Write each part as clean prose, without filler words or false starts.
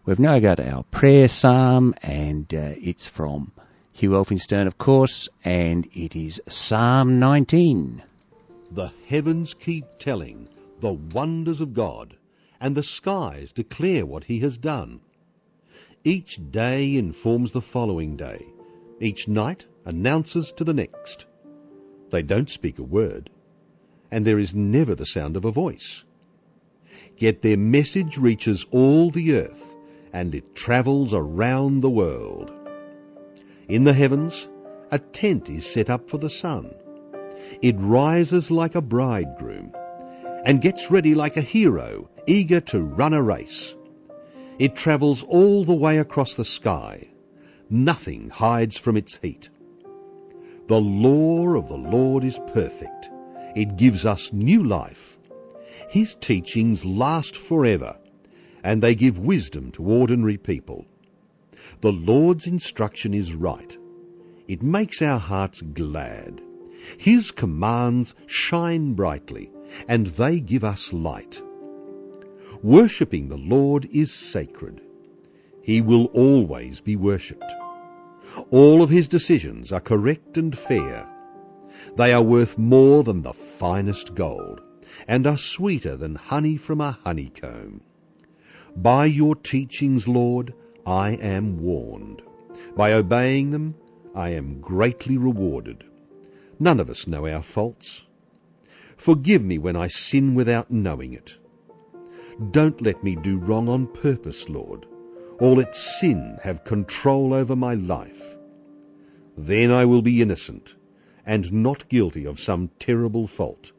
We've now got our prayer psalm, and it's from Hugh Elphinstone, of course, and it is Psalm 19. The heavens keep telling the wonders of God, and the skies declare what he has done. Each day informs the following day. Each night announces to the next. They don't speak a word, and there is never the sound of a voice. Yet their message reaches all the earth, and it travels around the world. In the heavens, a tent is set up for the sun. It rises like a bridegroom, and gets ready like a hero, eager to run a race. It travels all the way across the sky. Nothing hides from its heat. The law of the Lord is perfect. It gives us new life. His teachings last forever, and they give wisdom to ordinary people. The Lord's instruction is right. It makes our hearts glad. His commands shine brightly, and they give us light. Worshipping the Lord is sacred. He will always be worshipped. All of his decisions are correct and fair. They are worth more than the finest gold, and are sweeter than honey from a honeycomb. By your teachings, Lord, I am warned. By obeying them, I am greatly rewarded. None of us know our faults. Forgive me when I sin without knowing it. Don't let me do wrong on purpose, Lord, or let sin have control over my life. Then I will be innocent and not guilty of some terrible fault.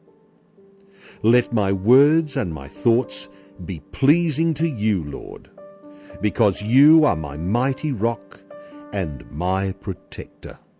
Let my words and my thoughts be pleasing to you, Lord, because you are my mighty rock and my protector.